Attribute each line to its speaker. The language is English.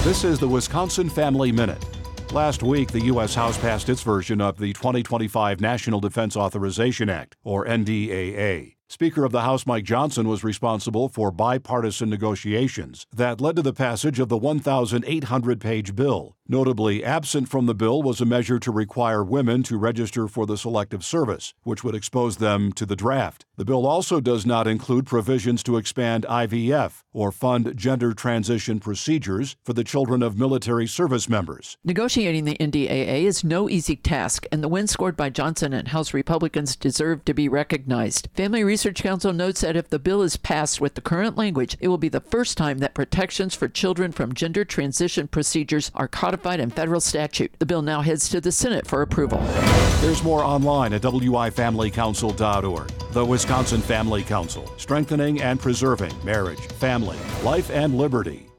Speaker 1: This is the Wisconsin Family Minute. Last week, the U.S. House passed its version of the 2025 National Defense Authorization Act, or NDAA. Speaker of the House Mike Johnson was responsible for bipartisan negotiations that led to the passage of the 1,800-page bill. Notably absent from the bill was a measure to require women to register for the Selective Service, which would expose them to the draft. The bill also does not include provisions to expand IVF or fund gender transition procedures for the children of military service members.
Speaker 2: Negotiating the NDAA is no easy task, and the win scored by Johnson and House Republicans deserve to be recognized. Family Research Council notes that if the bill is passed with the current language, it will be the first time that protections for children from gender transition procedures are codified in federal statute. The bill now heads to the Senate for approval.
Speaker 1: There's more online at wifamilycouncil.org. The Wisconsin Family Council, strengthening and preserving marriage, family, life, and liberty.